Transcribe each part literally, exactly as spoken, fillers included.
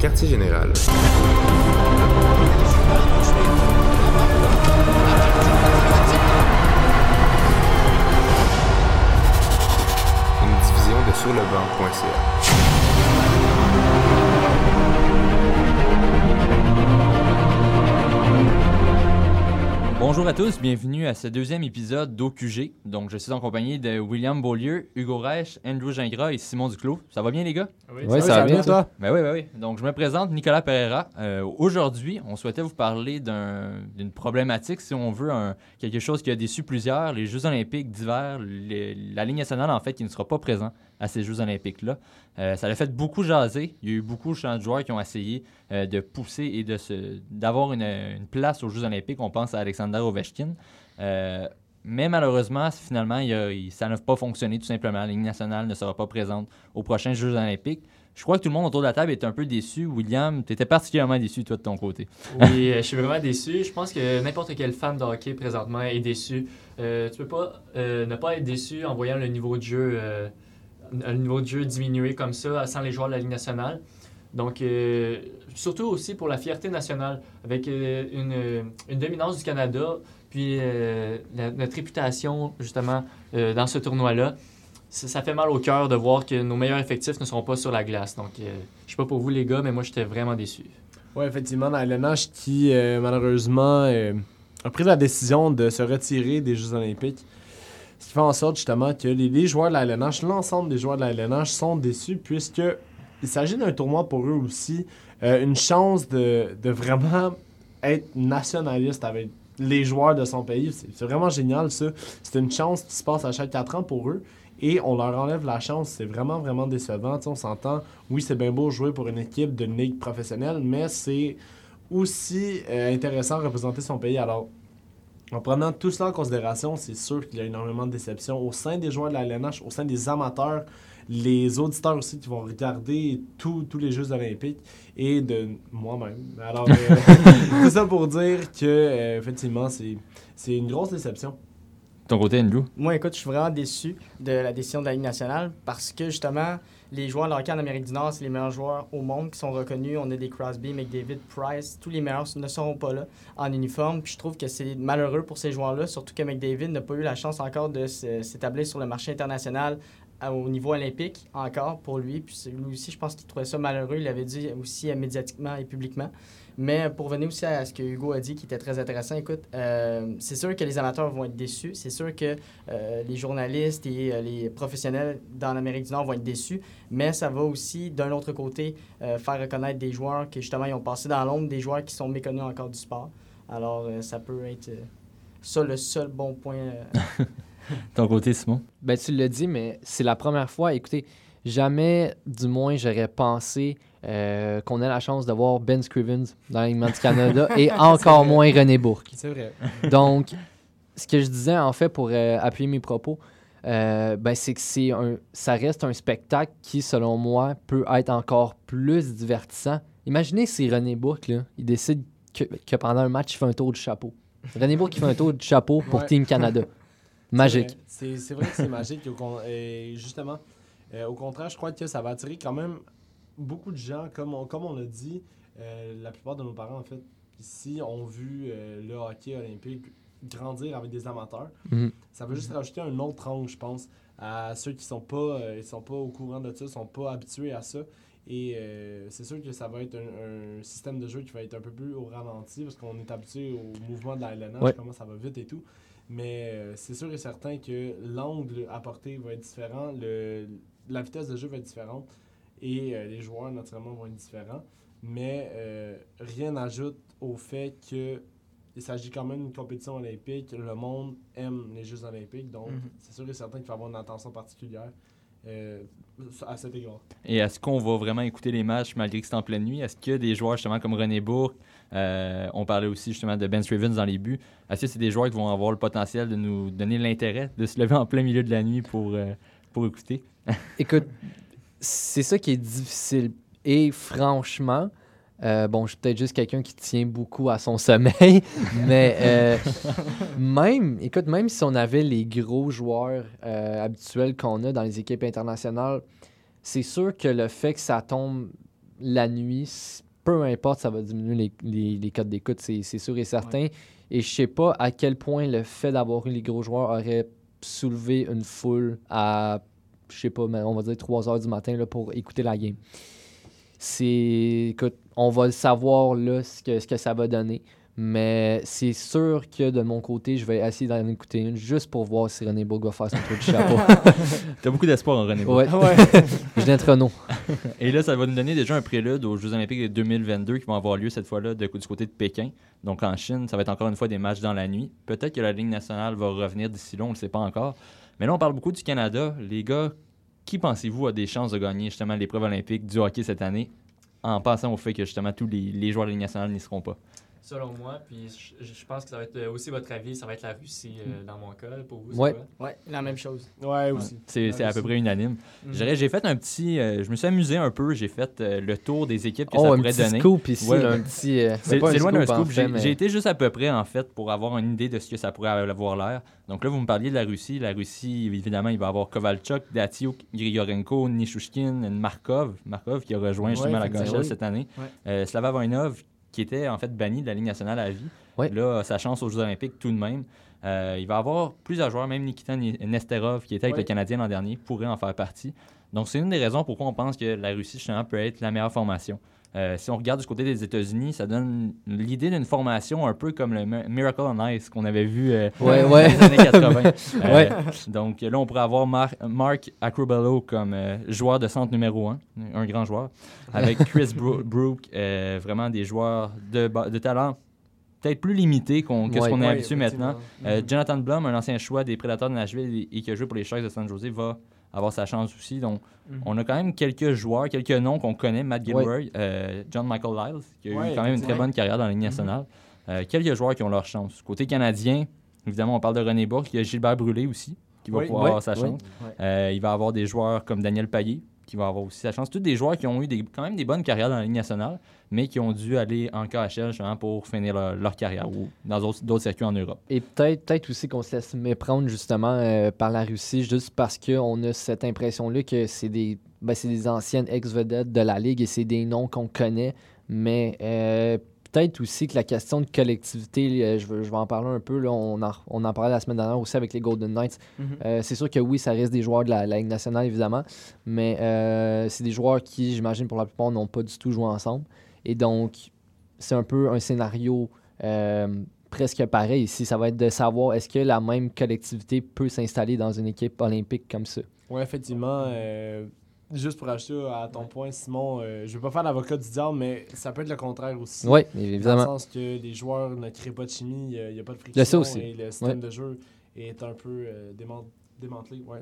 quartier général. Une diffusion de sur le banc point c a. Bonjour à tous, bienvenue à ce deuxième épisode d'O Q G. Donc, je suis en compagnie de William Beaulieu, Hugo Reich, Andrew Gingras et Simon Duclos. Ça va bien, les gars? Oui, oui ça, ça va bien, toi? Ben oui, ben oui. Donc, je me présente, Nicolas Pereira. Euh, aujourd'hui, on souhaitait vous parler d'un, d'une problématique, si on veut, un, quelque chose qui a déçu plusieurs, les Jeux olympiques d'hiver, les, la Ligue nationale, en fait, qui ne sera pas présent à ces Jeux olympiques-là. Euh, ça a fait beaucoup jaser. Il y a eu beaucoup de joueurs qui ont essayé euh, de pousser et de se, d'avoir une, une place aux Jeux olympiques. On pense à Alexander Ovechkin. Euh, mais malheureusement, finalement, il a, il, ça n'a pas fonctionné tout simplement. La Ligue nationale ne sera pas présente aux prochains Jeux olympiques. Je crois que tout le monde autour de la table est un peu déçu. William, tu étais particulièrement déçu, toi, de ton côté. Oui, je suis vraiment déçu. Je pense que n'importe quel fan de hockey présentement est déçu. Euh, tu peux pas euh, ne pas être déçu en voyant le niveau de jeu, euh, le niveau de jeu diminuer comme ça sans les joueurs de la Ligue nationale. Donc, euh, surtout aussi pour la fierté nationale, avec euh, une, une dominance du Canada, puis euh, la, notre réputation, justement, euh, dans ce tournoi-là. Ça, ça fait mal au cœur de voir que nos meilleurs effectifs ne seront pas sur la glace. Donc, euh, je sais pas pour vous, les gars, mais moi, j'étais vraiment déçu. Oui, effectivement, la L N H qui, euh, malheureusement, euh, a pris la décision de se retirer des Jeux olympiques. Ce qui fait en sorte, justement, que les, les joueurs de la L N H, l'ensemble des joueurs de la L N H sont déçus, puisque il s'agit d'un tournoi pour eux aussi, euh, une chance de, de vraiment être nationaliste avec les joueurs de son pays. C'est, c'est vraiment génial, ça. C'est une chance qui se passe à chaque quatre ans pour eux. Et on leur enlève la chance. C'est vraiment, vraiment décevant. T'sais, on s'entend, oui, c'est bien beau jouer pour une équipe d'une ligue professionnelle, mais c'est aussi euh, intéressant de représenter son pays. Alors, en prenant tout cela en considération, c'est sûr qu'il y a énormément de déceptions au sein des joueurs de la L N H, au sein des amateurs, les auditeurs aussi qui vont regarder tous les Jeux olympiques et de moi-même. Alors, euh, c'est ça pour dire que, euh, effectivement, c'est, c'est une grosse déception. Ton côté, Andrew? Moi, écoute, je suis vraiment déçu de la décision de la Ligue nationale parce que, justement, les joueurs de hockey en Amérique du Nord, c'est les meilleurs joueurs au monde qui sont reconnus. On a des Crosby, McDavid, Price. Tous les meilleurs ne seront pas là en uniforme. Puis je trouve que c'est malheureux pour ces joueurs-là, surtout que McDavid n'a pas eu la chance encore de s'établir sur le marché international au niveau olympique, encore, pour lui. Puis lui aussi, je pense qu'il trouvait ça malheureux. Il l'avait dit aussi médiatiquement et publiquement. Mais pour revenir aussi à ce que Hugo a dit, qui était très intéressant, écoute, euh, c'est sûr que les amateurs vont être déçus. C'est sûr que euh, les journalistes et euh, les professionnels dans l'Amérique du Nord vont être déçus. Mais ça va aussi, d'un autre côté, euh, faire reconnaître des joueurs qui, justement, ils ont passé dans l'ombre, des joueurs qui sont méconnus encore du sport. Alors, euh, ça peut être euh, ça le seul bon point. Euh... Ton côté, Simon? Ben, tu l'as dit, mais c'est la première fois. Écoutez, jamais, du moins, j'aurais pensé euh, qu'on ait la chance de voir Ben Scrivens dans l'alignement du Canada et encore moins René Bourque. C'est vrai. Donc, ce que je disais, en fait, pour euh, appuyer mes propos, euh, ben, c'est que c'est un, ça reste un spectacle qui, selon moi, peut être encore plus divertissant. Imaginez si René Bourque, là, il décide que, que pendant un match, il fait un tour du chapeau. René Bourque, il fait un tour du chapeau pour ouais. Team Canada. Magique. C'est vrai, c'est, c'est vrai que c'est magique. Et justement, euh, au contraire, je crois que ça va attirer quand même beaucoup de gens. Comme on, comme on l'a dit, euh, la plupart de nos parents, en fait, ici, ont vu euh, le hockey olympique grandir avec des amateurs. Mm-hmm. Ça va juste rajouter un autre angle, je pense, à ceux qui ne sont, euh, sont pas au courant de ça, ne sont pas habitués à ça. Et euh, c'est sûr que ça va être un, un système de jeu qui va être un peu plus au ralenti parce qu'on est habitué au mouvement de la L N H, ouais. Comment ça va vite et tout. Mais euh, c'est sûr et certain que l'angle apporté va être différent, le, la vitesse de jeu va être différente et euh, les joueurs, naturellement, vont être différents. Mais euh, rien n'ajoute au fait qu'il s'agit quand même d'une compétition olympique. Le monde aime les Jeux olympiques, donc mm-hmm. c'est sûr et certain qu'il faut avoir une attention particulière euh, à cet égard. Et est-ce qu'on va vraiment écouter les matchs malgré que c'est en pleine nuit? Est-ce qu'il y a des joueurs justement comme René Bourque, euh, on parlait aussi justement de Ben Scrivens dans les buts, est-ce que c'est des joueurs qui vont avoir le potentiel de nous donner l'intérêt de se lever en plein milieu de la nuit pour, euh, pour écouter? Écoute, c'est ça qui est difficile. Et franchement, euh, bon, je suis peut-être juste quelqu'un qui tient beaucoup à son sommeil, mais euh, même, écoute, même si on avait les gros joueurs euh, habituels qu'on a dans les équipes internationales, c'est sûr que le fait que ça tombe la nuit, c- peu importe, ça va diminuer les, les, les codes d'écoute, c'est, c'est sûr et certain. Ouais. Et je sais pas à quel point le fait d'avoir eu les gros joueurs aurait soulevé une foule à, je sais pas, mais on va dire trois heures du matin là, pour écouter la game. C'est, écoute, on va le savoir là, ce que, ce que ça va donner. Mais c'est sûr que de mon côté, je vais essayer d'en écouter une juste pour voir si René Bourg va faire son tour du chapeau. T'as beaucoup d'espoir en René Bourg. Ouais, Ouais. Julien Renaud. Et là, ça va nous donner déjà un prélude aux Jeux olympiques de deux mille vingt-deux qui vont avoir lieu cette fois-là de- du côté de Pékin. Donc en Chine, ça va être encore une fois des matchs dans la nuit. Peut-être que la Ligue nationale va revenir d'ici là, on ne le sait pas encore. Mais là, on parle beaucoup du Canada. Les gars, qui pensez-vous a des chances de gagner justement l'épreuve olympique du hockey cette année en pensant au fait que justement tous les, les joueurs de la Ligue nationale n'y seront pas? Selon moi, puis je, je pense que ça va être aussi votre avis, ça va être la Russie euh, dans mon cas. Pour vous, c'est Ouais. quoi? Ouais, la même chose. Ouais, aussi. C'est c'est à peu aussi. près unanime. Mhm. Je dirais, j'ai fait un petit... euh, je me suis amusé un peu. J'ai fait euh, le tour des équipes que Oh, ça un pourrait petit donner. scoop ici, Ouais. là, un petit... euh, C'est pas un c'est loin d'un en scoop. fait, J'ai mais- j'ai été juste à peu près, en fait, pour avoir une idée de ce que ça pourrait avoir l'air. Donc là, vous me parliez de la Russie. La Russie, évidemment, il va y avoir Kovalchuk, Datsuk, Grigorenko, Nishushkin, Markov. Markov qui a rejoint justement la effectivement. K H L Oui. cette année. Ouais. Euh, Slava Voinov, qui était en fait banni de la Ligue nationale à vie. Ouais. Là, a sa chance aux Jeux olympiques tout de même. Euh, il va y avoir plusieurs joueurs, même Nikita Ni- Nesterov, qui était avec Ouais. le Canadien l'an dernier, pourrait en faire partie. Donc, c'est une des raisons pourquoi on pense que la Russie, justement, peut être la meilleure formation. Euh, si on regarde du côté des États-Unis, ça donne l'idée d'une formation un peu comme le Mi- Miracle on Ice qu'on avait vu euh, Ouais, dans ouais. les années quatre-vingts. Euh, Ouais. Donc là, on pourrait avoir Mar- Mark Acrobello comme euh, joueur de centre numéro un, un grand joueur, avec Chris Bro- Brook, euh, vraiment des joueurs de, ba- de talent peut-être plus limités qu'on, que ce Ouais. qu'on est Ouais, habitué maintenant. effectivement. Euh, Jonathan Blum, un ancien choix des Prédateurs de Nashville et, et qui a joué pour les Sharks de San Jose, va avoir sa chance aussi. Donc, Mhm. on a quand même quelques joueurs, quelques noms qu'on connaît. Matt Gilroy, euh, John Michael Lyles, qui a eu Ouais, quand même une très effectivement. bonne carrière dans la Ligue nationale. Euh, quelques joueurs qui ont leur chance. Côté canadien, évidemment, on parle de René Bourque. Il y a Gilbert Brûlé aussi, qui va Oui, pouvoir oui, avoir sa oui. chance. Ouais. Euh, il va avoir des joueurs comme Daniel Payet, qui va avoir aussi sa chance. Tous des joueurs qui ont eu des, quand même des bonnes carrières dans la Ligue nationale, mais qui ont dû aller en K H L justement pour finir leur, leur carrière ou dans d'autres, d'autres circuits en Europe. Et peut-être peut-être aussi qu'on se laisse méprendre justement euh, par la Russie, juste parce qu'on a cette impression-là que c'est des, ben, c'est des anciennes ex-vedettes de la Ligue et c'est des noms qu'on connaît. Mais euh, peut-être aussi que la question de collectivité, euh, je, veux- je vais en parler un peu, là, on, en, on en parlait la semaine dernière aussi avec les Golden Knights. Mhm. Euh, c'est sûr que oui, ça reste des joueurs de la, la Ligue nationale, évidemment, mais euh, c'est des joueurs qui, j'imagine, pour la plupart, n'ont pas du tout joué ensemble. Et donc, c'est un peu un scénario euh, presque pareil ici. Ça va être de savoir est-ce que la même collectivité peut s'installer dans une équipe olympique comme ça. Ouais, effectivement. euh, juste pour ajouter à ton point, Simon, euh, je veux pas faire l'avocat du diable, mais ça peut être le contraire aussi. Oui, Dans le évidemment. sens que les joueurs ne créent pas de chimie, il n'y a, pas de friction. ça aussi. Et le système Ouais. de jeu est un peu euh, déman- démantelé. Ouais.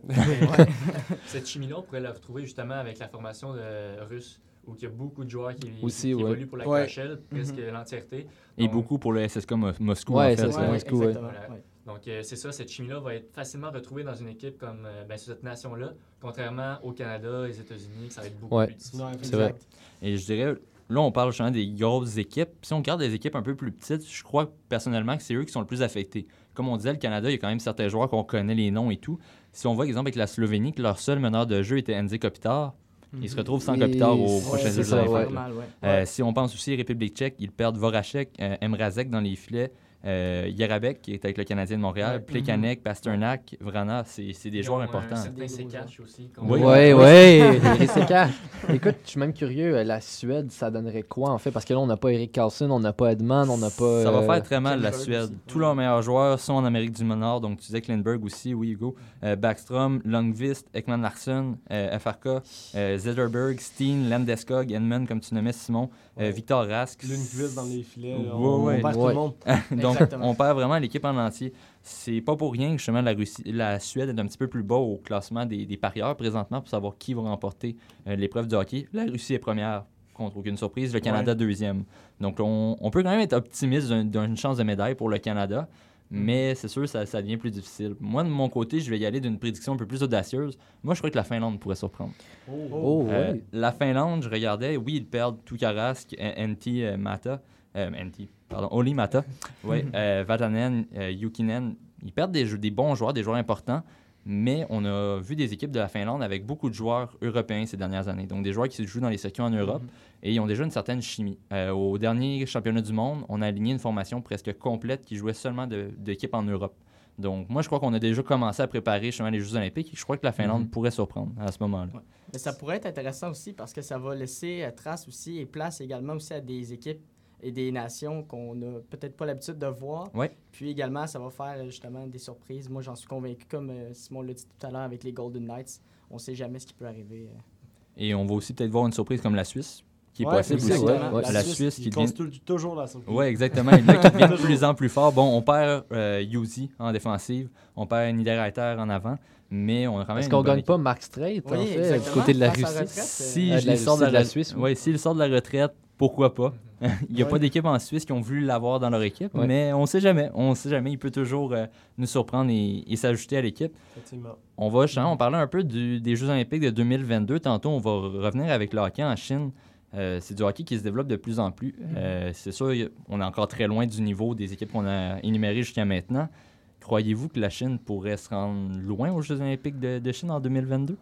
Cette chimie-là, on pourrait la retrouver justement avec la formation de russe, où il y a beaucoup de joueurs qui, Aussi, qui ouais. évoluent pour la Ouais. K H L, presque l'entièreté. Et Donc, beaucoup pour le S S K Mo- Moscou, Ouais, en fait. ça, là. c'est Moscou, ouais. exactement. Voilà. Ouais. Donc, euh, c'est ça, cette chimie-là va être facilement retrouvée dans une équipe comme euh, ben, sur cette nation-là, contrairement au Canada, les États-Unis, que ça va être beaucoup Ouais. plus difficile. Non, C'est vrai. Et je dirais, là, on parle justement des grosses équipes. Si on regarde des équipes un peu plus petites, je crois personnellement que c'est eux qui sont le plus affectés. Comme on disait, le Canada, il y a quand même certains joueurs qu'on connaît les noms et tout. Si on voit, par exemple, avec la Slovénie, que leur seul meneur de jeu était Andy Kopitar, ils se retrouvent sans Et- Kopitar aux Ouais, prochains c'est Jeux ça, olympiques. ouais. là. Normal, ouais. Euh, si on pense aussi République tchèque, ils perdent Voracek, euh, Mrazek dans les filets, euh, Yarabek qui est avec le Canadien de Montréal, Ouais. Plekanec, Pasternak, Vrana, c'est c'est des Ils joueurs ont importants. Un hein. certain Des C gros K H aussi. qu'on- Oui. Oui, oui, oui. C'est clair. Écoute, je suis même curieux, euh, la Suède, ça donnerait quoi en fait? Parce que là, on n'a pas Eric Carlson, on n'a pas Edman, on n'a pas. Ça va euh, faire très mal la Klingberg Suède. aussi. Tous leurs meilleurs joueurs sont en Amérique du Nord. Donc, tu disais Klingberg aussi, oui, Hugo. Euh, Backstrom, Lundqvist, Ekman Larsson, euh, F R K, euh, Zetterberg, Steen, Landeskog, Edman, comme tu nommais Simon, euh, Victor Rask. L'Unquist dans les filets. Ouais, là, on, ouais. on perd tout Ouais. le monde. Donc, Exactement. on perd vraiment l'équipe en entier. C'est pas pour rien que justement la, Russie, la Suède est un petit peu plus bas au classement des, des parieurs présentement pour savoir qui va remporter euh, l'épreuve de hockey. La Russie est première, contre aucune surprise. Le Canada, deuxième. Donc, on, on peut quand même être optimiste d'un- d'une chance de médaille pour le Canada, mais c'est sûr, ça, ça devient plus difficile. Moi, de mon côté, je vais y aller d'une prédiction un peu plus audacieuse. Moi, je crois que la Finlande pourrait surprendre. Oh, Euh, ouais. La Finlande, je regardais, oui, ils perdent Tukarask, N T euh, Mata, euh, N T, pardon, Oli Mata, ouais, euh, Vatanen, euh, Yukinen. Ils perdent des, jeux- des bons joueurs, des joueurs importants, Mais on a vu des équipes de la Finlande avec beaucoup de joueurs européens ces dernières années. Donc, des joueurs qui se jouent dans les circuits en Europe mm-hmm. et ils ont déjà une certaine chimie. Euh, au dernier championnat du monde, on a aligné une formation presque complète qui jouait seulement de, d'équipes en Europe. Donc, moi, je crois qu'on a déjà commencé à préparer justement les Jeux olympiques et je crois que la Finlande mm-hmm. pourrait surprendre à ce moment-là. Ouais. Mais ça pourrait être intéressant aussi parce que ça va laisser trace aussi et place également aussi à des équipes et des nations qu'on n'a peut-être pas l'habitude de voir. Ouais. Puis également, ça va faire justement des surprises. Moi, j'en suis convaincu, comme euh, Simon l'a dit tout à l'heure avec les Golden Knights. On ne sait jamais ce qui peut arriver. Euh. Et on va aussi peut-être voir une surprise comme la Suisse, qui est ouais, possible aussi. Ouais, ouais. La, la Suisse, Suisse qui devient toujours la surprise. Oui, exactement. Il là, qui devient de plus en plus fort. Bon, on perd euh, Yuzi en défensive, on perd Niederreiter en avant, mais on a quand même. Est-ce qu'on ne gagne pas Mark Streit, oui, en fait, du côté de la Russie? Retraite, si euh, je la, sort de la, de la Suisse. Oui, s'il sort de la retraite, pourquoi pas? Il n'y a ouais. pas d'équipe en Suisse qui ont voulu l'avoir dans leur équipe, ouais. mais on ne sait jamais. On ne sait jamais. Il peut toujours euh, nous surprendre et, et s'ajouter à l'équipe. Effectivement. On va, on parlait un peu du, des Jeux olympiques de deux mille vingt-deux. Tantôt, on va revenir avec le hockey en Chine. Euh, c'est du hockey qui se développe de plus en plus. Euh, c'est sûr, on est encore très loin du niveau des équipes qu'on a énumérées jusqu'à maintenant. Croyez-vous que la Chine pourrait se rendre loin aux Jeux olympiques de, de Chine en deux mille vingt-deux?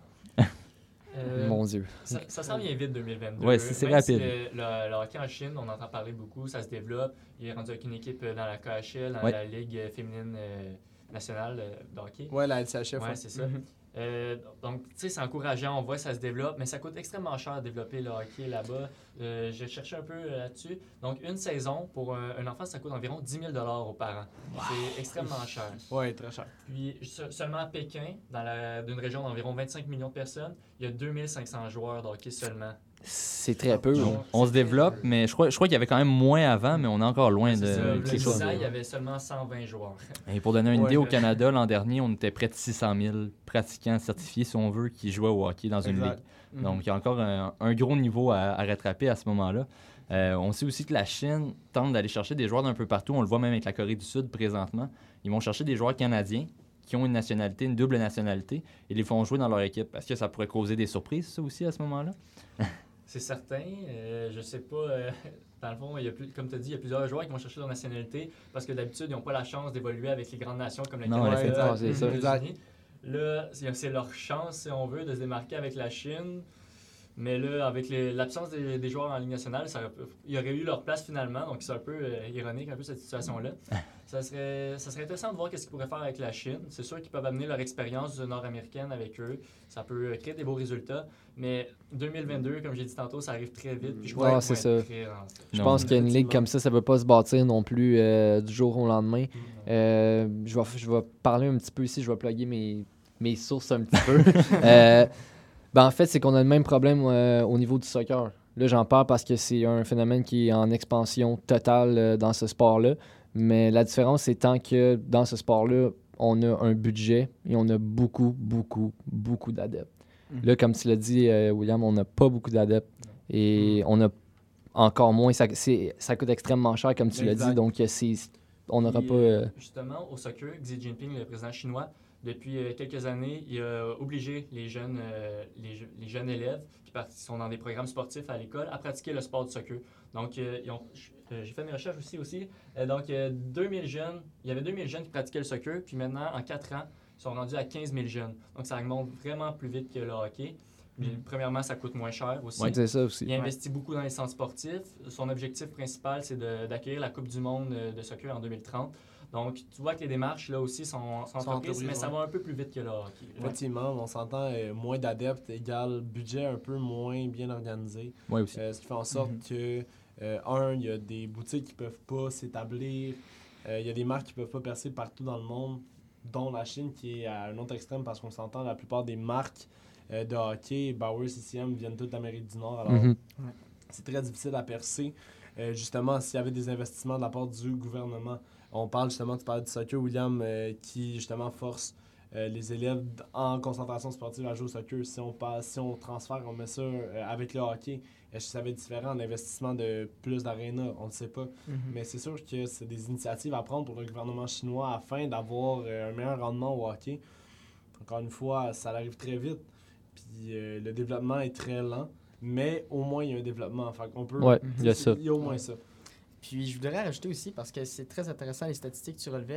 Euh, Mon Dieu. Ça, ça s'en vient vite deux mille vingt-deux. Oui, c'est, c'est Même rapide. Si le, le, le hockey en Chine, on entend parler beaucoup, ça se développe. Il est rendu avec une équipe dans la K H L, dans ouais. la Ligue féminine euh, nationale euh, de hockey. Oui, la L C H F. Oui, ouais, c'est ça. Mm-hmm. Euh, donc, tu sais, c'est encourageant, on voit que ça se développe, mais ça coûte extrêmement cher de développer le hockey là-bas. Euh, j'ai cherché un peu là-dessus. Donc, une saison, pour un, un enfant, ça coûte environ dix mille dollars aux parents. Wow. C'est extrêmement cher. Oui, très cher. Puis, seulement à Pékin, dans la, d'une région d'environ vingt-cinq millions de personnes, il y a deux mille cinq cents joueurs de hockey seulement. C'est très peu. Donc, on se développe, peu. mais je crois, je crois qu'il y avait quand même moins avant, mais on est encore loin c'est de ça. quelque chose. Le il y avait seulement cent vingt joueurs. Et pour donner une ouais, idée, au mais... Canada, l'an dernier, on était près de six cent mille pratiquants certifiés, si on veut, qui jouaient au hockey dans une exact. ligue. Mm-hmm. Donc, il y a encore un, un gros niveau à, à rattraper à ce moment-là. Euh, on sait aussi que la Chine tente d'aller chercher des joueurs d'un peu partout. On le voit même avec la Corée du Sud présentement. Ils vont chercher des joueurs canadiens qui ont une nationalité, une double nationalité, et les font jouer dans leur équipe. Est-ce que ça pourrait causer des surprises, ça aussi, à ce moment-là? C'est certain. Euh, je sais pas. Euh, dans le fond, il y a plus, comme tu as dit, il y a plusieurs joueurs qui vont chercher leur nationalité parce que d'habitude, ils n'ont pas la chance d'évoluer avec les grandes nations comme le Canada et les États-Unis. Là, c'est leur chance, si on veut, de se démarquer avec la Chine. Mais là, avec les, l'absence des, des joueurs en Ligue nationale, ça, il y aurait eu leur place finalement. Donc, c'est un peu euh, ironique, un peu cette situation-là. Ça serait, ça serait intéressant de voir qu'est-ce qu'ils pourraient faire avec la Chine. C'est sûr qu'ils peuvent amener leur expérience nord-américaine avec eux. Ça peut créer des beaux résultats. Mais deux mille vingt-deux, comme j'ai dit tantôt, ça arrive très vite. Puis je crois ah, c'est ça. Très je non, pense qu'une ligue comme ça, ça ne peut pas se bâtir non plus euh, du jour au lendemain. Euh, je, vais, je vais parler un petit peu ici, je vais plugger mes, mes sources un petit peu. euh, ben, en fait, c'est qu'on a le même problème euh, au niveau du soccer. Là, j'en parle parce que c'est un phénomène qui est en expansion totale euh, dans ce sport-là. Mais la différence, c'est tant que dans ce sport-là, on a un budget et on a beaucoup, beaucoup, beaucoup d'adeptes. Mm-hmm. Là, comme tu l'as dit, euh, William, on n'a pas beaucoup d'adeptes et mm-hmm. on a encore moins. Ça, c'est, ça coûte extrêmement cher, comme tu exact. l'as dit, donc c'est, on n'aura pas... Euh... Justement, au soccer, Xi Jinping, le président chinois, depuis euh, quelques années, il a obligé les jeunes, euh, les, les jeunes élèves qui, part- qui sont dans des programmes sportifs à l'école à pratiquer le sport du soccer. Donc, euh, ils ont, euh, j'ai fait mes recherches aussi. aussi. Euh, donc, euh, deux mille jeunes, il y avait deux mille jeunes qui pratiquaient le soccer, puis maintenant, en quatre ans, ils sont rendus à quinze mille jeunes. Donc, ça augmente vraiment plus vite que le hockey. Mais, mm. Premièrement, ça coûte moins cher aussi. Oui, c'est ça aussi. Il investit ouais. beaucoup dans les centres sportifs. Son objectif principal, c'est de, d'accueillir la Coupe du monde de soccer en deux mille trente. Donc, tu vois que les démarches, là aussi, sont, sont entreprises, mais ça va un peu plus vite que le hockey. Effectivement, on s'entend, euh, moins d'adeptes égale budget un peu moins bien organisé. Oui, aussi. Euh, ce qui fait en sorte mm-hmm. que, euh, un, il y a des boutiques qui ne peuvent pas s'établir, il euh, y a des marques qui ne peuvent pas percer partout dans le monde, dont la Chine, qui est à un autre extrême, parce qu'on s'entend, la plupart des marques euh, de hockey, Bauer, C C M, viennent toutes d'Amérique du Nord, alors mm-hmm. c'est très difficile à percer. Euh, justement, s'il y avait des investissements de la part du gouvernement. On parle justement, tu parlais du soccer, William, euh, qui justement force euh, les élèves en concentration sportive à jouer au soccer. Si on, passe, si on transfère, on met ça euh, avec le hockey, est-ce que ça va être différent en investissement de plus d'aréna? On ne sait pas. Mm-hmm. Mais c'est sûr que c'est des initiatives à prendre pour le gouvernement chinois afin d'avoir euh, un meilleur rendement au hockey. Encore une fois, ça arrive très vite. Puis euh, le développement est très lent, mais au moins il y a un développement. Enfin, on peut, ouais, il y a ça. Il y a au moins ça. Puis je voudrais rajouter aussi, parce que c'est très intéressant les statistiques que tu relevais,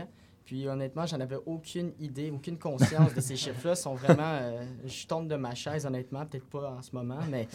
Puis honnêtement, j'en avais aucune idée, aucune conscience de ces chiffres-là. Sont vraiment, euh, je tombe de ma chaise honnêtement, peut-être pas en ce moment, mais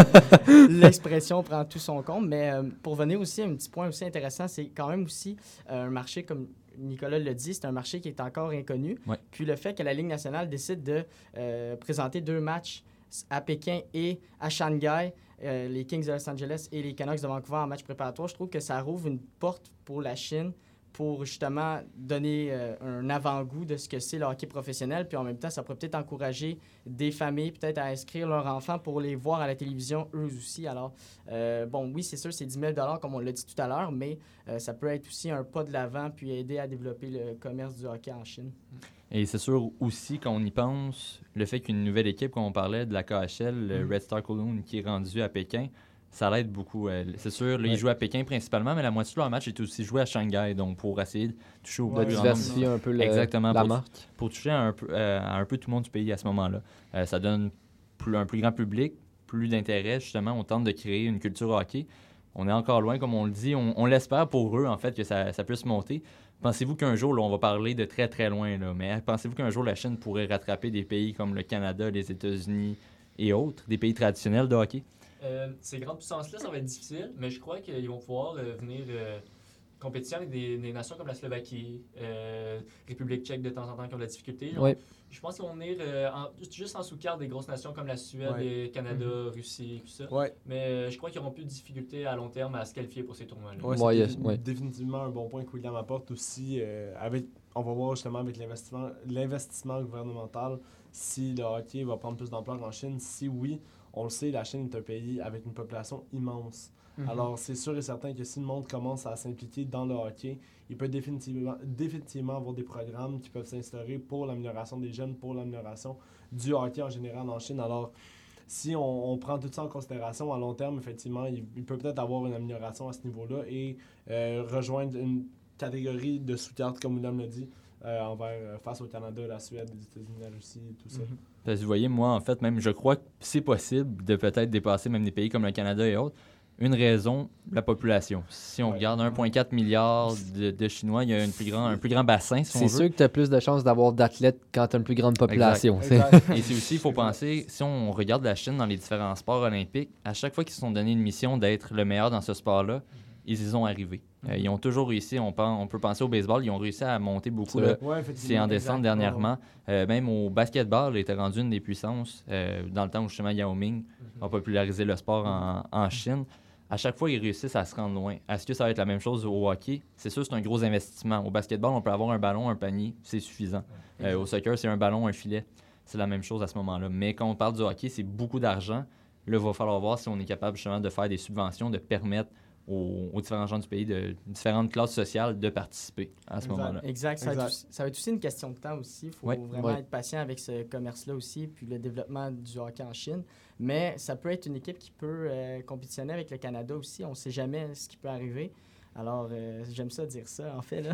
l'expression prend tout son compte. Mais euh, pour venir aussi, un petit point aussi intéressant, c'est quand même aussi euh, un marché comme Nicolas l'a dit, c'est un marché qui est encore inconnu. Ouais. Puis le fait que la Ligue nationale décide de euh, présenter deux matchs à Pékin et à Shanghai, euh, les Kings de Los Angeles et les Canucks de Vancouver en match préparatoire, je trouve que ça rouvre une porte pour la Chine pour justement donner euh, un avant-goût de ce que c'est le hockey professionnel. Puis en même temps, ça pourrait peut-être encourager des familles peut-être à inscrire leurs enfants pour les voir à la télévision eux aussi. Alors, euh, bon, oui, c'est sûr, c'est dix mille comme on l'a dit tout à l'heure, mais euh, ça peut être aussi un pas de l'avant puis aider à développer le commerce du hockey en Chine. Et c'est sûr aussi, quand on y pense, le fait qu'une nouvelle équipe, comme on parlait de la K H L, le Mm. Red Star Cologne, qui est rendu à Pékin, ça l'aide beaucoup. Euh, C'est sûr, là, Ouais. ils jouent à Pékin principalement, mais la moitié de leur match est aussi joué à Shanghai, donc pour essayer de toucher au Ouais, plus De grand nombre. diversifier un peu le- Exactement, la pour- marque. Pour toucher à un, peu, euh, à un peu tout le monde du pays à ce moment-là. Euh, ça donne plus, un plus grand public, plus d'intérêt, justement. On tente de créer une culture hockey. On est encore loin, comme on le dit. On, on l'espère pour eux, en fait, que ça, ça puisse monter. Pensez-vous qu'un jour, là, on va parler de très, très loin, là, mais pensez-vous qu'un jour, la Chine pourrait rattraper des pays comme le Canada, les États-Unis et autres, des pays traditionnels de hockey? Euh, ces grandes puissances-là, ça va être difficile, mais je crois qu'ils vont pouvoir euh, venir euh, compétition avec des, des nations comme la Slovaquie, euh, République tchèque de temps en temps qui ont de la difficulté. Genre, Oui. Je pense qu'ils vont venir euh, en- juste en sous-carte des grosses nations comme la Suède, Ouais. et Canada, Russie, tout ça. Ouais, Mais euh, je crois qu'ils auront plus de difficultés à long terme à se qualifier pour ces tournois-là. ouais, Ouais, c'est yes, défi- ouais. définitivement un bon point que William apporte aussi. euh, avec, on va voir justement avec l'investissement, l'investissement gouvernemental si le hockey va prendre plus d'ampleur en Chine. Si oui, on le sait, la Chine est un pays avec une population immense. Mhm. Alors, c'est sûr et certain que si le monde commence à s'impliquer dans le hockey, il peut définitivement, définitivement avoir des programmes qui peuvent s'instaurer pour l'amélioration des jeunes, pour l'amélioration du hockey en général en Chine. Alors, si on, on prend tout ça en considération, à long terme, effectivement, il, il peut peut-être avoir une amélioration à ce niveau-là et euh, rejoindre une catégorie de sous-carte, comme William l'a dit, euh, envers, euh, face au Canada, la Suède, les États-Unis, la Russie, tout ça. Mhm. Parce que vous voyez, moi, en fait, même, je crois que c'est possible de peut-être dépasser même des pays comme le Canada et autres. Une raison, la population. Si on Ouais. regarde un virgule quatre milliard de, de Chinois, il y a une plus grand, un plus grand bassin, si on C'est veut. sûr que tu as plus de chances d'avoir d'athlètes quand tu as une plus grande population. c'est- Exact. Et c'est aussi, il faut penser, si on regarde la Chine dans les différents sports olympiques, à chaque fois qu'ils se sont donné une mission d'être le meilleur dans ce sport-là, ils y sont arrivés. Euh, ils ont toujours réussi, on, pense, on peut penser au baseball, ils ont réussi à monter beaucoup. C'est Là. Ouais, effectivement. C'est en décembre Exact. dernièrement. Euh, même au basketball, il était rendu une des puissances euh, dans le temps où justement Yao Ming a popularisé le sport en, en Chine. À chaque fois, ils réussissent à se rendre loin. Est-ce que ça va être la même chose au hockey? C'est sûr, c'est un gros investissement. Au basketball, on peut avoir un ballon, un panier, c'est suffisant. Euh, au soccer, c'est un ballon, un filet. C'est la même chose à ce moment-là. Mais quand on parle du hockey, c'est beaucoup d'argent. Là, il va falloir voir si on est capable justement de faire des subventions, de permettre aux, aux différents gens du pays, de différentes classes sociales, de participer à ce Exact. moment-là. Exact. Ça, Va être Exact. aussi, ça va être aussi une question de temps aussi. Il faut Ouais. vraiment Ouais. être patient avec ce commerce-là aussi, puis le développement du hockey en Chine. Mais ça peut être une équipe qui peut euh, compétitionner avec le Canada aussi. On ne sait jamais ce qui peut arriver. Alors, euh, j'aime ça dire ça, en fait. Là.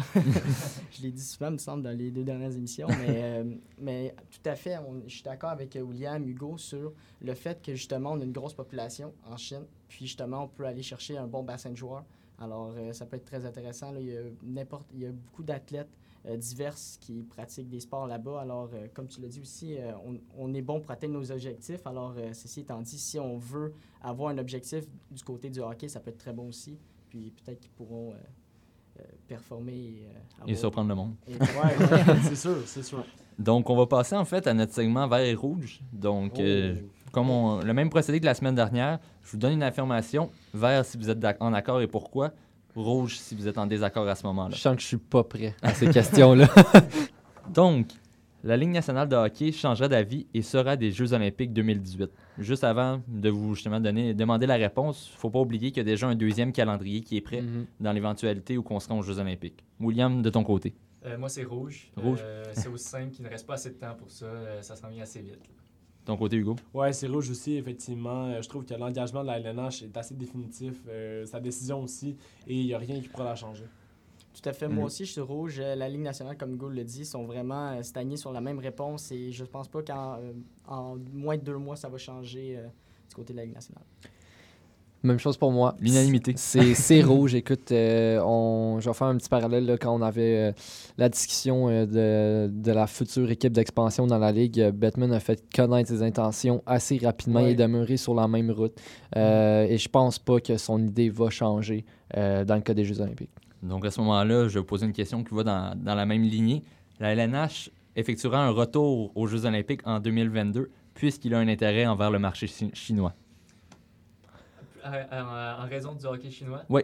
Je l'ai dit souvent, me semble, dans les deux dernières émissions. Mais, euh, mais tout à fait, on- je suis d'accord avec euh, William, Hugo, sur le fait que, justement, on a une grosse population en Chine. Puis, justement, on peut aller chercher un bon bassin de joueurs. Alors, euh, ça peut être très intéressant. Là. Il, y a n'importe, il y a beaucoup d'athlètes euh, divers qui pratiquent des sports là-bas. Alors, euh, comme tu l'as dit aussi, euh, on, on est bon pour atteindre nos objectifs. Alors, euh, ceci étant dit, si on veut avoir un objectif du côté du hockey, ça peut être très bon aussi. Puis peut-être qu'ils pourront euh, euh, performer et, euh, Et avoir- surprendre le monde. et- Ouais, ouais, c'est sûr, c'est sûr. Donc, on va passer en fait à notre segment vert et rouge. Donc, Oh. euh, comme on- le même procédé que la semaine dernière, je vous donne une affirmation. Vert si vous êtes d'ac- en accord et pourquoi. Rouge si vous êtes en désaccord à ce moment-là. Je sens que je suis pas prêt à ces questions-là. Donc, la Ligue nationale de hockey changera d'avis et sera des Jeux olympiques deux mille dix-huit. Juste avant de vous justement donner, demander la réponse, il ne faut pas oublier qu'il y a déjà un deuxième calendrier qui est prêt Mhm. dans l'éventualité où on sera aux Jeux olympiques. William, de ton côté. Euh, moi, c'est rouge. Rouge. Euh, c'est aussi simple qu'il ne reste pas assez de temps pour ça. Euh, ça s'en vient assez vite. là. Ton côté, Hugo. Ouais, c'est rouge aussi, effectivement. Euh, je trouve que l'engagement de la L N H est assez définitif. euh, sa décision aussi, et il n'y a rien qui pourra la changer. Tout à fait. Mhm. Moi aussi, je suis rouge. Euh, La Ligue nationale, comme Hugo le dit, sont vraiment euh, stagnés sur la même réponse et je ne pense pas qu'en euh, en moins de deux mois, ça va changer euh, du côté de la Ligue nationale. Même chose pour moi. L'unanimité. C'est, c'est rouge. Écoute, euh, on, je vais faire un petit parallèle là, quand on avait euh, la discussion euh, de, de la future équipe d'expansion dans la Ligue. euh, Bettman a fait connaître ses intentions assez rapidement Ouais. et demeurer sur la même route. Euh, et je pense pas que son idée va changer euh, dans le cas des Jeux olympiques. Donc à ce moment-là, je vais vous poser une question qui va dans, dans la même lignée. La L N H effectuera un retour aux Jeux olympiques en deux mille vingt-deux puisqu'il a un intérêt envers le marché chi- chinois. En, en- en raison du hockey chinois? Oui.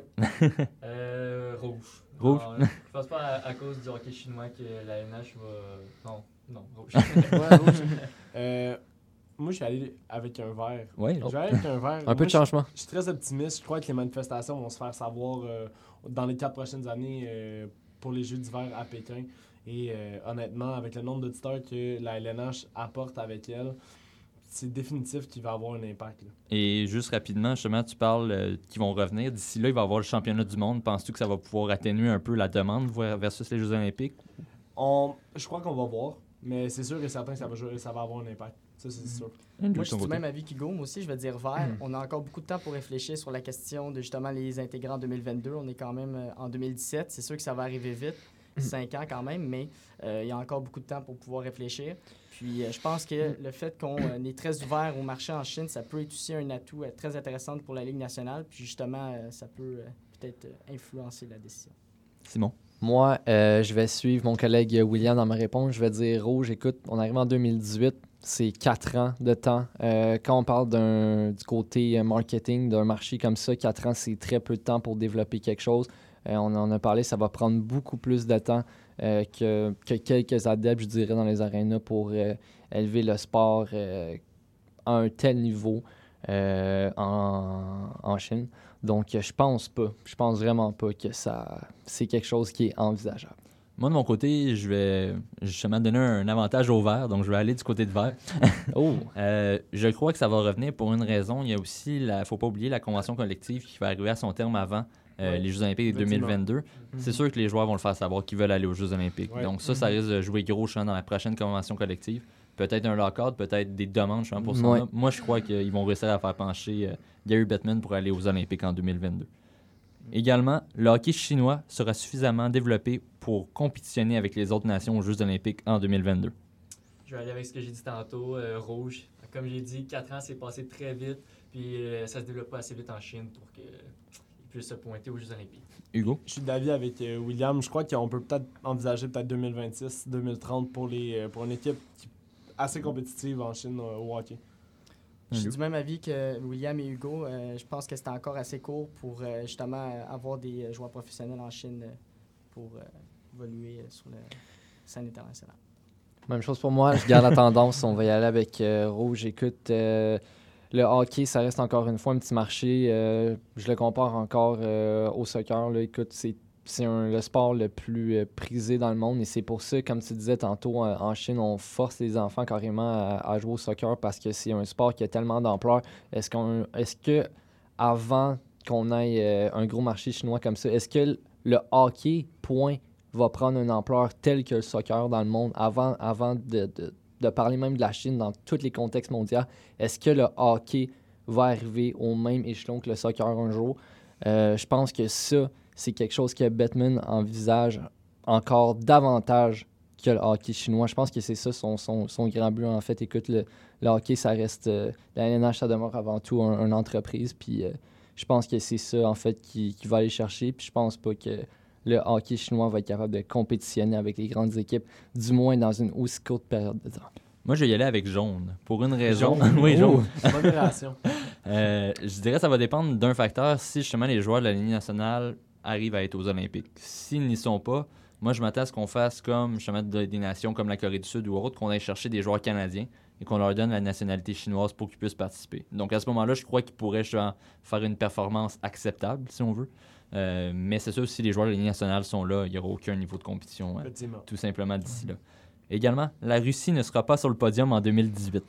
Euh, rouge. Rouge? Non, je pense pas à, à cause du hockey chinois que la N H va... Non, non, rouge. Ouais, rouge. Euh, moi, je suis allé avec un vert. Oui. Je vais aller avec un vert. Un Moi, peu de je- changement. Je suis très optimiste. Je crois que les manifestations vont se faire savoir euh, dans les quatre prochaines années euh, pour les Jeux d'hiver à Pékin. Et euh, honnêtement, avec le nombre d'auditeurs que la L N H apporte avec elle, c'est définitif qu'il va avoir un impact. Là. Et juste rapidement, justement, tu parles euh, qu'ils vont revenir. D'ici là, il va y avoir le championnat du monde. Penses-tu que ça va pouvoir atténuer un peu la demande ver- versus les Jeux olympiques? On, je crois qu'on va voir, mais c'est sûr et certain que ça va, jouer- ça va avoir un impact. Ça, c'est sûr. Moi, je suis du même avis qu'Hugo. Moi aussi, je vais dire vert. On a encore beaucoup de temps pour réfléchir sur la question de justement les intégrer en deux mille vingt-deux. On est quand même euh, en deux mille dix-sept. C'est sûr que ça va arriver vite. Cinq ans quand même, mais euh, il y a encore beaucoup de temps pour pouvoir réfléchir. Puis euh, je pense que le fait qu'on euh, est très ouvert au marché en Chine, ça peut être aussi un atout euh, très intéressant pour la Ligue nationale. Puis justement, euh, ça peut euh, peut-être euh, influencer la décision. Simon. Moi, euh, je vais suivre mon collègue William dans ma réponse. Je vais dire rouge. Écoute, on arrive en deux mille dix-huit. C'est quatre ans de temps. Euh, quand on parle d'un, du côté euh, marketing d'un marché comme ça, quatre ans, c'est très peu de temps pour développer quelque chose. Euh, on en a parlé, ça va prendre beaucoup plus de temps euh, que, que quelques adeptes, je dirais, dans les arénas pour euh, élever le sport euh, à un tel niveau euh, en, en Chine. Donc, euh, je pense pas, je pense vraiment pas que ça, c'est quelque chose qui est envisageable. Moi, de mon côté, je vais justement donner un avantage au vert, donc je vais aller du côté de vert. Oh! Euh, je crois que ça va revenir pour une raison. Il y a aussi, il ne faut pas oublier la convention collective qui va arriver à son terme avant euh, Ouais. les Jeux olympiques de deux mille vingt-deux. C'est sûr que les joueurs vont le faire savoir qu'ils veulent aller aux Jeux olympiques. Ouais. Donc ça, ça risque de jouer gros champ dans la prochaine convention collective. Peut-être un lock-out, peut-être des demandes justement, pour ça. Ouais. Moi, je crois qu'ils vont réussir à faire pencher euh, Gary Bettman pour aller aux Olympiques en deux mille vingt-deux. Également, le hockey chinois sera suffisamment développé pour compétitionner avec les autres nations aux Jeux olympiques en deux mille vingt-deux. Je vais aller avec ce que j'ai dit tantôt, euh, rouge. Comme j'ai dit, quatre ans, c'est passé très vite. Puis euh, ça se développe pas assez vite en Chine pour qu'ils puissent se pointer aux Jeux olympiques. Hugo? Je suis d'avis avec euh, William. Je crois qu'on peut peut-être envisager peut-être deux mille vingt-six, deux mille trente pour, les, euh, pour une équipe qui, assez compétitive en Chine euh, au hockey. Je suis du même avis que William et Hugo. Euh, je pense que c'est encore assez court pour euh, justement euh, avoir des euh, joueurs professionnels en Chine euh, pour euh, évoluer euh, sur la scène internationale. Même chose pour moi, je garde la tendance, on va y aller avec euh, rouge. Écoute, euh, le hockey, ça reste encore une fois un petit marché. Euh, je le compare encore euh, au soccer. Là. Écoute, c'est, c'est un- le sport le plus euh, prisé dans le monde et c'est pour ça, comme tu disais tantôt, euh, en Chine, on force les enfants carrément à, à jouer au soccer parce que c'est un sport qui a tellement d'ampleur. Est-ce, qu'on, est-ce que avant qu'on ait euh, un gros marché chinois comme ça, est-ce que le hockey, point, va prendre une ampleur telle que le soccer dans le monde avant, avant de, de, de parler même de la Chine dans tous les contextes mondiaux? Est-ce que le hockey va arriver au même échelon que le soccer un jour? Euh, je pense que ça, c'est quelque chose que Bettman envisage encore davantage que le hockey chinois. Je pense que c'est ça son, son, son grand but, en fait. Écoute, le, le hockey, ça reste... Euh, la L N H, ça demeure avant tout un- une entreprise, puis euh, je pense que c'est ça, en fait, qui, qui va aller chercher, puis je pense pas que le hockey chinois va être capable de compétitionner avec les grandes équipes, du moins dans une aussi courte période de temps. Moi, je vais y aller avec jaune. Pour une raison. Jaune. oui, jaune. Modération. Euh, je dirais que ça va dépendre d'un facteur si justement les joueurs de la Ligue nationale arrivent à être aux Olympiques. S'ils n'y sont pas, moi je m'attends à ce qu'on fasse comme justement de- des nations comme la Corée du Sud ou autre, qu'on aille chercher des joueurs canadiens et qu'on leur donne la nationalité chinoise pour qu'ils puissent participer. Donc à ce moment-là, je crois qu'ils pourraient justement faire une performance acceptable, si on veut. Euh, mais c'est sûr, si les joueurs de la Ligue nationale sont là, il n'y aura aucun niveau de compétition, euh, Effectivement. tout simplement d'ici là. Également, la Russie ne sera pas sur le podium en deux mille dix-huit.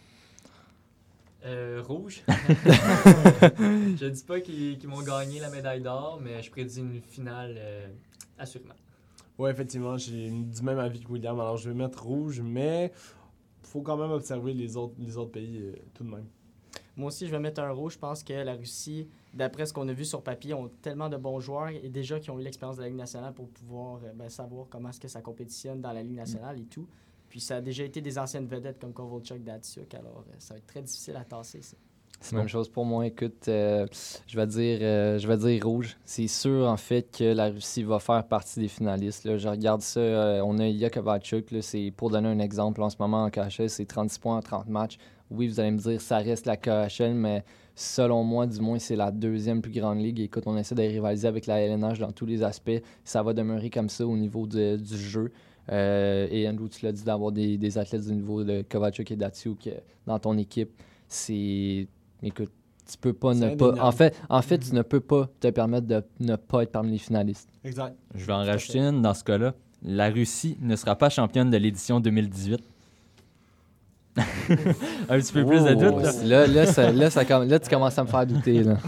Euh, rouge. Je dis pas qu'ils, qu'ils vont gagner la médaille d'or, mais je prédis une finale euh, assurément. Oui, effectivement, j'ai du même avis que William. Alors, je vais mettre rouge, mais faut quand même observer les autres, les autres pays euh, tout de même. Moi aussi, je vais mettre un rouge. Je pense que la Russie, d'après ce qu'on a vu sur papier, ont tellement de bons joueurs et déjà qui ont eu l'expérience de la Ligue nationale pour pouvoir euh, ben, savoir comment est-ce que ça compétitionne dans la Ligue nationale et tout. Puis ça a déjà été des anciennes vedettes comme Kovalchuk, Datsyuk, alors euh, ça va être très difficile à tasser, ça. C'est la même chose pour moi. Écoute, euh, je vais dire euh, je vais dire rouge. C'est sûr, en fait, que la Russie va faire partie des finalistes. Là. Je regarde ça. Euh, on a Ilya Kovalchuk. Là, c'est, pour donner un exemple, en ce moment, en K H L, c'est trente-six points en trente matchs. Oui, vous allez me dire, ça reste la K H L, mais selon moi, du moins, c'est la deuxième plus grande ligue. Écoute, on essaie de rivaliser avec la L N H dans tous les aspects. Ça va demeurer comme ça au niveau de, du jeu. Euh, et Andrew, tu l'as dit, d'avoir des, des athlètes du niveau de Kovalchuk et Datsyuk euh, dans ton équipe, c'est... Écoute, tu peux pas C'est ne pas... indéniable. En fait, en fait, tu ne peux pas te permettre de ne pas être parmi les finalistes. Exact. Je vais en Tout à rajouter fait. une dans ce cas-là. La Russie ne sera pas championne de l'édition deux mille dix-huit. Un petit peu plus de doute, là. Là, là, ça, là, ça comm- là, tu commences à me faire douter. Là.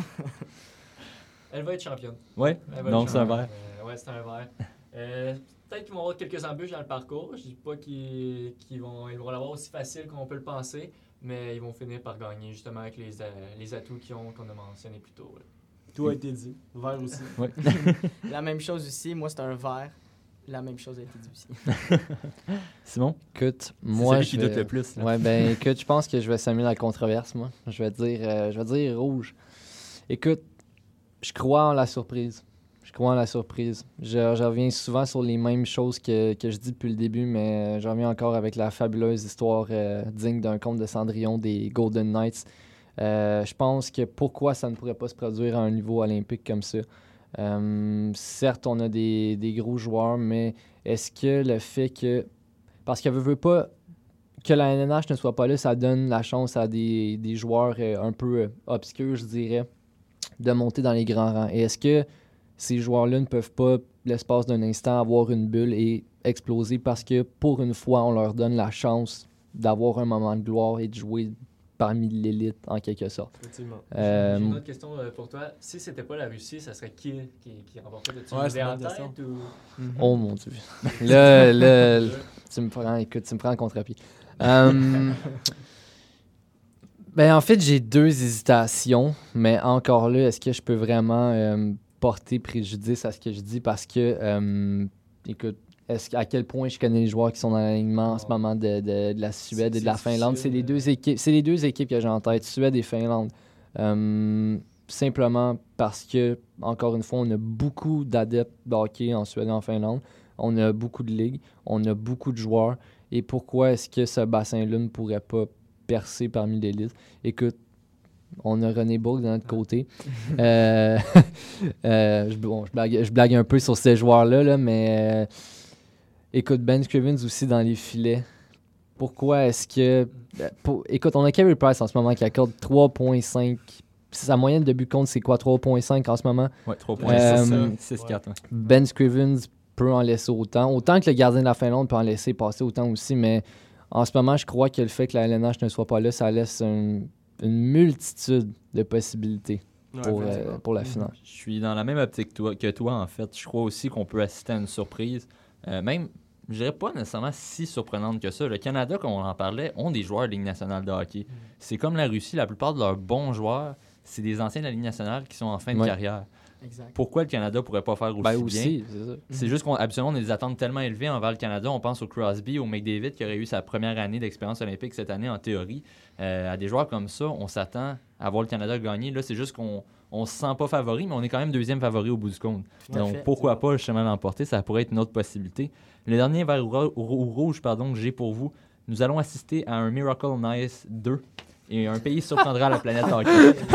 Elle va être championne. Ouais, Elle va donc être c'est un championne. vert. Euh, ouais, c'est un vert. Euh, peut-être qu'ils vont avoir quelques embûches dans le parcours. Je dis pas qu'ils, qu'ils vont, ils vont l'avoir aussi facile qu'on peut le penser, mais ils vont finir par gagner justement avec les, euh, les atouts qu'ils ont, qu'on a mentionnés plus tôt. là. Tout a été dit. Vert aussi. La même chose aussi, moi, c'est un vert. La même chose a été dit aussi. Simon, Écoute, c'est moi, celui je qui vais... doute le plus. là. Ouais, ben écoute, je pense que je vais semer la controverse, moi. Je vais dire, euh, je vais dire rouge. Écoute, je crois en la surprise. Je crois en la surprise. Je, je reviens souvent sur les mêmes choses que, que je dis depuis le début, mais je reviens encore avec la fabuleuse histoire euh, digne d'un conte de Cendrillon des Golden Knights. Euh, je pense que pourquoi ça ne pourrait pas se produire à un niveau olympique comme ça? Euh, certes, on a des, des gros joueurs, mais est-ce que le fait que... Parce qu'elle veut, veut pas que la N N H ne soit pas là, ça donne la chance à des, des joueurs euh, un peu euh, obscurs, je dirais, de monter dans les grands rangs. Et est-ce que ces joueurs-là ne peuvent pas, l'espace d'un instant, avoir une bulle et exploser parce que, pour une fois, on leur donne la chance d'avoir un moment de gloire et de jouer parmi l'élite, en quelque sorte. Effectivement. Euh, J'ai une autre question euh, pour toi. Si c'était pas la Russie, ça serait qui qui, qui remporterait? As-tu Ouais, une c'est idée une en bonne tête? question. Ou... Oh mon Dieu. Là, là, là, tu me prends, écoute, tu me prends en contre-pied. Euh, ben, en fait, j'ai deux hésitations, mais encore là, est-ce que je peux vraiment euh, porter préjudice à ce que je dis? Parce que, euh, écoute, est-ce, à quel point je connais les joueurs qui sont dans l'alignement en ce moment de, de, de la Suède C'est- et de la c'est Finlande? difficile, C'est les euh. deux équipes, c'est les deux équipes que j'ai en tête, Suède et Finlande. Euh, simplement parce que, encore une fois, on a beaucoup d'adeptes de hockey en Suède et en Finlande. On a beaucoup de ligues, on a beaucoup de joueurs. Et pourquoi est-ce que ce bassin-là ne pourrait pas percer parmi l'élite? Écoute, on a René Bourque de notre côté. Euh, euh, je, bon, je, blague, je blague un peu sur ces joueurs-là, là, mais euh, écoute, Ben Scrivens aussi dans les filets. Pourquoi est-ce que... euh, Pour, écoute, on a Carey Price en ce moment qui accorde trois virgule cinq. Sa moyenne de but contre, c'est quoi? trois virgule cinq en ce moment? Ouais, trois points. Euh, six quatre. Ouais. Ben Scrivens peut en laisser autant. Autant que le gardien de la Finlande peut en laisser passer autant aussi, mais en ce moment, je crois que le fait que la L N H ne soit pas là, ça laisse un- une multitude de possibilités pour, Ouais, euh, effectivement. pour la finale. Je suis dans la même optique que toi, que toi, en fait. Je crois aussi qu'on peut assister à une surprise. Euh, même, je dirais pas nécessairement si surprenante que ça. Le Canada, comme on en parlait, ont des joueurs de Ligue nationale de hockey. C'est comme la Russie, la plupart de leurs bons joueurs, c'est des anciens de la Ligue nationale qui sont en fin de Ouais. carrière. Exact. Pourquoi le Canada pourrait pas faire aussi Ben bien? aussi, c'est ça. C'est juste qu'habituellement, on a des attentes tellement élevées envers le Canada. On pense au Crosby, au McDavid, qui aurait eu sa première année d'expérience olympique cette année, en théorie. Euh, à des joueurs comme ça, on s'attend à voir le Canada gagner. Là, c'est juste qu'on on se sent pas favori, mais on est quand même deuxième favori au bout du compte. Tout à Donc, fait. pourquoi pas justement l'emporter? Ça pourrait être une autre possibilité. Le dernier vert rou- rou- rouge pardon, que j'ai pour vous, nous allons assister à un Miracle Nice deux. Et un pays surprendra la planète hockey.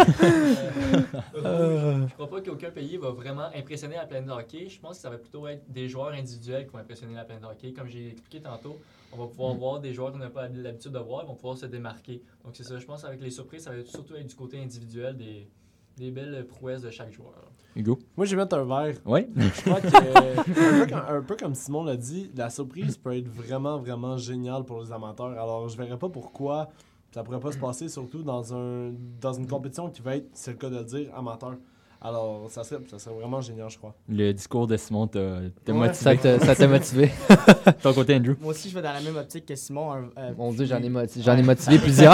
Euh, Je crois pas qu'aucun pays va vraiment impressionner la planète de hockey. Je pense que ça va plutôt être des joueurs individuels qui vont impressionner la planète de hockey. Comme j'ai expliqué tantôt, on va pouvoir Mm. voir des joueurs qu'on n'a pas l'habitude de voir, ils vont pouvoir se démarquer. Donc c'est ça, je pense qu'avec les surprises, ça va être surtout être du côté individuel des, des belles prouesses de chaque joueur. Hugo? Moi, je vais mettre un vert. Oui? Je crois que, un, peu comme, un peu comme Simon l'a dit, la surprise peut être vraiment, vraiment géniale pour les amateurs. Alors, je verrais pas pourquoi ça pourrait pas se passer, surtout dans, un, dans une compétition qui va être, c'est le cas de le dire, amateur. Alors, ça serait, ça serait vraiment génial, je crois. Le discours de Simon t'a t'a Ouais. motivé. Ça t'a ça t'a motivé. Ton côté, Andrew. Moi aussi, je vais dans la même optique que Simon. un- euh, Mon Dieu, puis- j'en ai, moti- j'en ai motivé plusieurs.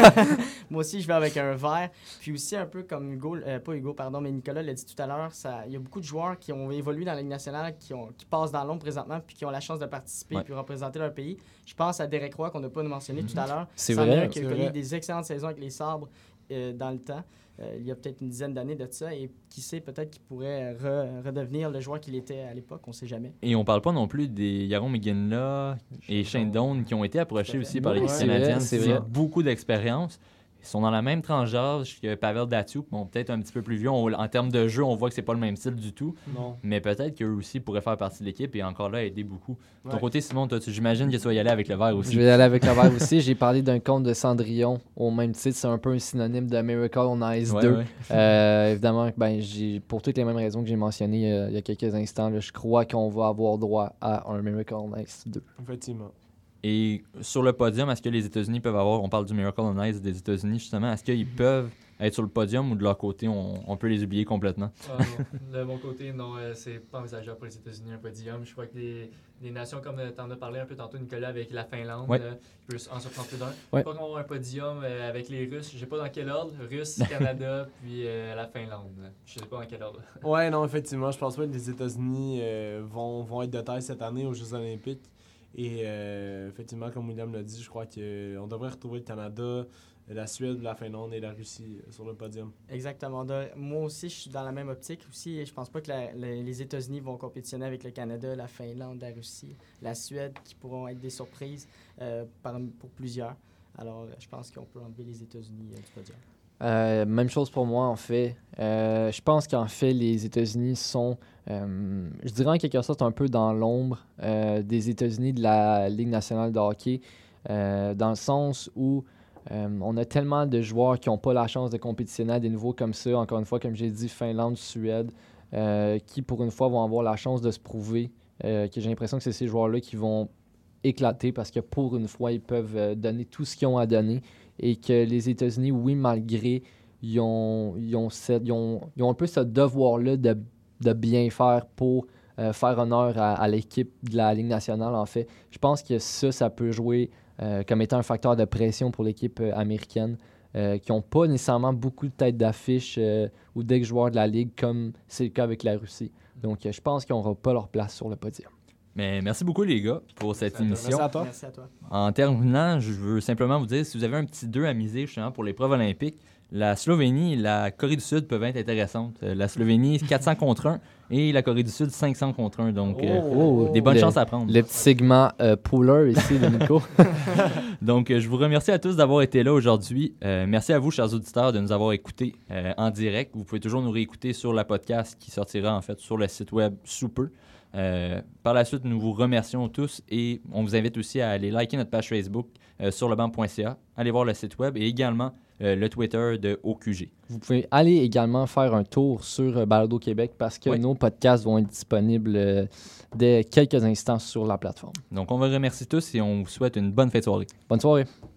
Moi aussi, je vais avec un vert. Puis aussi, un peu comme Hugo, euh, pas Hugo, pardon, mais Nicolas l'a dit tout à l'heure, ça- il y a beaucoup de joueurs qui ont évolué dans la Ligue nationale, qui, ont, qui passent dans l'ombre présentement, puis qui ont la chance de participer Ouais. puis représenter leur pays. Je pense à Derek Roy, qu'on n'a pas mentionné tout à l'heure. C'est C'en est vrai, un qui a c'est connu vrai. des excellentes saisons avec les Sabres euh, dans le temps. Euh, il y a peut-être une dizaine d'années de ça. Et qui sait, peut-être qu'il pourrait re- redevenir le joueur qu'il était à l'époque. On ne sait jamais. Et on parle pas non plus des Yaron McGinley et Shane Doan qui ont été approchés aussi par Ouais, l'équipe c'est vrai, canadienne. c'est C'est vrai. beaucoup d'expérience. Ils sont dans la même tranche d'âge que Pavel Datsyuk, bon, peut-être un petit peu plus vieux. On- en termes de jeu, on voit que c'est pas le même style du tout. Non. Mais peut-être qu'eux aussi pourraient faire partie de l'équipe et encore là aider beaucoup. De ton Ouais. côté, Simon, toi, tu- j'imagine que tu vas y aller avec le vert aussi. Je vais aller avec le vert aussi. J'ai parlé d'un compte de Cendrillon au même titre. C'est un peu un synonyme de Miracle on Ice Ouais, deux. ouais. Euh, évidemment, ben, j'ai, pour toutes les mêmes raisons que j'ai mentionnées euh, il y a quelques instants, là, je crois qu'on va avoir droit à un Miracle on Ice deux. Effectivement. Et sur le podium, est-ce que les États-Unis peuvent avoir, on parle du Miracle on Ice des États-Unis justement, est-ce qu'ils peuvent être sur le podium ou de leur côté, on, on peut les oublier complètement? Ah, non. De mon côté, non, euh, c'est pas envisageable pour les États-Unis un podium. Je crois que des, des nations comme tu en as parlé un peu tantôt, Nicolas, avec la Finlande, Ouais. euh, qui peut en surprendre plus d'un. Ouais. Je crois qu'on va avoir un podium euh, avec les Russes. Je sais pas dans quel ordre. Russes, Canada, puis euh, la Finlande. Je sais pas dans quel ordre. Ouais, non, effectivement, je pense pas que les États-Unis euh, vont, vont être de taille cette année aux Jeux Olympiques. Et euh, effectivement, comme William l'a dit, je crois qu'on devrait retrouver le Canada, la Suède, la Finlande et la Russie euh, sur le podium. Exactement. De- moi aussi, je suis dans la même optique. Aussi, je pense pas que la- la- les États-Unis vont compétitionner avec le Canada, la Finlande, la Russie, la Suède, qui pourront être des surprises euh, par- pour plusieurs. Alors, euh, je pense qu'on peut enlever les États-Unis euh, du podium. Euh, même chose pour moi, en fait. Euh, je pense qu'en fait, les États-Unis sont, euh, je dirais en quelque sorte, un peu dans l'ombre euh, des États-Unis de la Ligue nationale de hockey, euh, dans le sens où euh, on a tellement de joueurs qui n'ont pas la chance de compétitionner à des niveaux comme ça. Encore une fois, comme j'ai dit, Finlande, Suède, euh, qui pour une fois vont avoir la chance de se prouver. Euh, que j'ai l'impression que c'est ces joueurs-là qui vont éclater parce que pour une fois, ils peuvent euh, donner tout ce qu'ils ont à donner. Et que les États-Unis, oui, malgré, ils ont, ils ont, cette- ils ont, ils ont un peu ce devoir-là de, de bien faire pour euh, faire honneur à, à l'équipe de la Ligue nationale, en fait. Je pense que ça, ça peut jouer euh, comme étant un facteur de pression pour l'équipe euh, américaine, euh, qui n'ont pas nécessairement beaucoup de têtes d'affiche euh, ou d'ex-joueurs de la Ligue, comme c'est le cas avec la Russie. Donc, euh, je pense qu'ils n'auront pas leur place sur le podium. Mais merci beaucoup les gars pour cette Merci à toi. émission. Merci à toi. Merci à toi. En terminant, je veux simplement vous dire, si vous avez un petit deux à miser justement pour l'épreuve olympique, la Slovénie et la Corée du Sud peuvent être intéressantes. Euh, La Slovénie, quatre cents contre un et la Corée du Sud, cinq cents contre un. Donc, euh, Oh! des bonnes Le- chances à prendre. Le petit segment euh, pooler ici de Nico. Donc, euh, je vous remercie à tous d'avoir été là aujourd'hui. Euh, merci à vous, chers auditeurs, de nous avoir écoutés euh, en direct. Vous pouvez toujours nous réécouter sur la podcast qui sortira en fait sur le site web sous peu. Euh, par la suite, nous vous remercions tous et on vous invite aussi à aller liker notre page Facebook euh, sur lebanc point c a, aller voir le site web et également euh, le Twitter de O Q G. Vous pouvez aller également faire un tour sur euh, Balado Québec parce que Oui. nos podcasts vont être disponibles euh, dès quelques instants sur la plateforme. Donc, on vous remercie tous et on vous souhaite une bonne fête de soirée. Bonne soirée.